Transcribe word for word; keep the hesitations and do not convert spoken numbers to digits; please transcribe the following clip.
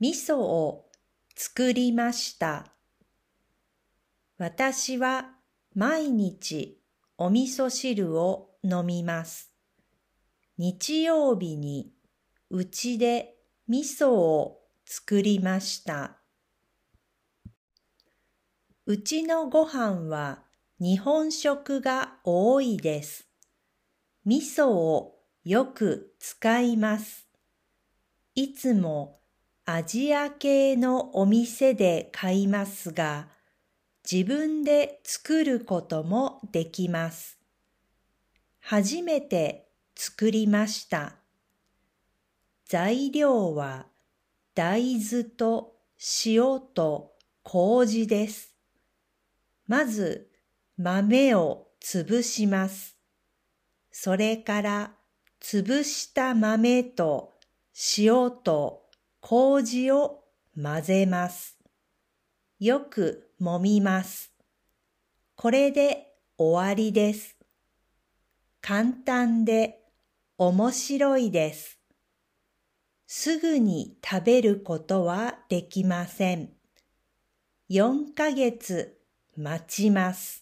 味噌を作りました。私は毎日お味噌汁を飲みます。日曜日にうちで味噌を作りました。うちのご飯は日本食が多いです。味噌をよく使います。いつもアジア系のお店で買いますが、自分で作ることもできます。初めて作りました。材料は大豆と塩と麹です。まず豆を潰します。それから潰した豆と塩と麹を混ぜます。よく揉みます。これで終わりです。簡単で面白いです。すぐに食べることはできません。よんかげつ待ちます。